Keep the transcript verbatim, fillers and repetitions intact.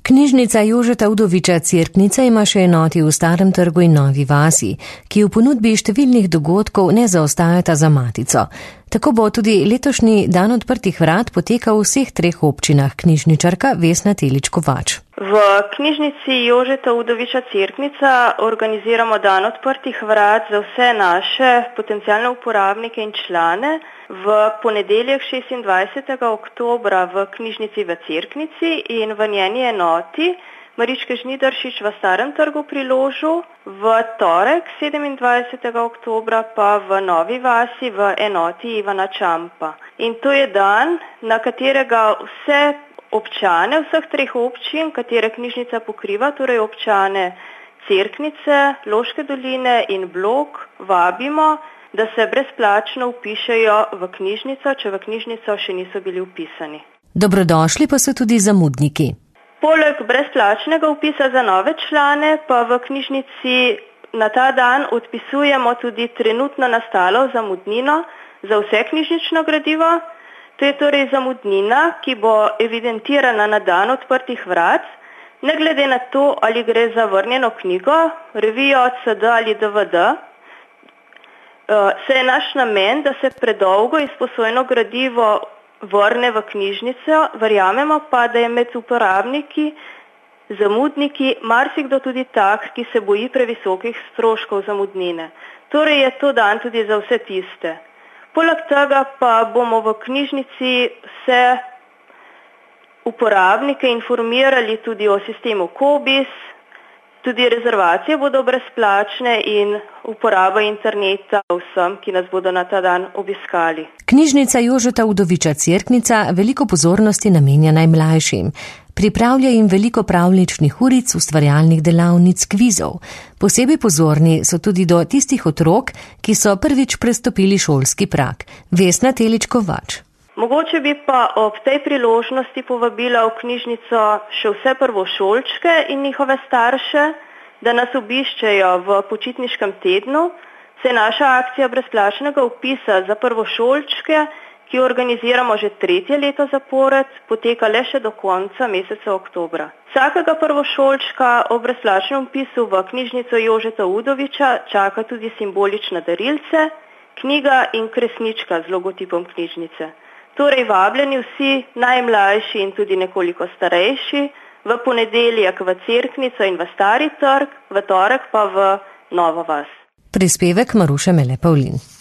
Knjižnica Jožeta Udoviča Cerknica ima še enoti v Starem trgu in Novi vasi, ki v ponudbi številnih dogodkov ne zaostajata za matico. Tako bo tudi letošnji dan odprtih vrat potekal v vseh treh občinah, knjižničarka Vesna Telič Kovač. V knjižnici Jožeta Udoviča Cerknica organiziramo dan odprtih vrat za vse naše potencialne uporabnike in člane v ponedeljek šestindvajsetega oktobra v knjižnici v Cerknici in v njeni enoti Maričke Žnidaršič v Starem trgu pri Ložu, v torek sedemindvajsetega oktobra pa v Novi vasi v enoti Ivana Čampa. In to je dan, na katerega vse občane vseh treh občin, katere knjižnica pokriva, torej občane Cerknice, Loške doline in Blok, vabimo, da se brezplačno vpišejo v knjižnico, če v knjižnico še niso bili vpisani. Dobrodošli pa so tudi zamudniki. Poleg brezplačnega vpisa za nove člane pa v knjižnici na ta dan odpisujemo tudi trenutno nastalo zamudnino za vse knjižnično gradivo. To je torej zamudnina, ki bo evidentirana na dan odprtih vrat, ne glede na to, ali gre za vrnjeno knjigo, revijo, C D ali D V D. Se je naš namen, da se predolgo izposojeno gradivo vrne v knjižnico, verjamemo pa, da je med uporabniki, zamudniki, marsikdo tudi tak, ki se boji previsokih stroškov zamudnine. Torej je to dan tudi za vse tiste. Poleg tega pa bomo v knjižnici vse uporabnike informirali tudi o sistemu Kobis, tudi rezervacije bodo brezplačne in uporaba interneta vsem, ki nas bodo na ta dan obiskali. Knjižnica Jožeta Udoviča Cerknica veliko pozornosti namenja najmlajšim. Pripravlja jim veliko pravljičnih uric, ustvarjalnih delavnic, kvizov. Posebej pozorni so tudi do tistih otrok, ki so prvič prestopili šolski prag. Vesna Telič Kovač. Mogoče bi pa ob tej priložnosti povabila v knjižnico še vse prvošolčke in njihove starše, da nas obiščejo v počitniškem tednu. Se naša akcija brezplačnega vpisa za prvošolčke, ki jo organiziramo že tretje leto zapored, poteka le še do konca meseca oktobra. Vsakega prvošolčka ob brezplačnem vpisu v knjižnico Jožeta Udoviča čaka tudi simbolična darilce, knjiga in kresnička z logotipom knjižnice. Torej vabljeni vsi najmlajši in tudi nekoliko starejši v ponedeljek v Cerknico in v Stari trg, v torek pa v Novo vas. Prispevek Maruše Mele Pavlin.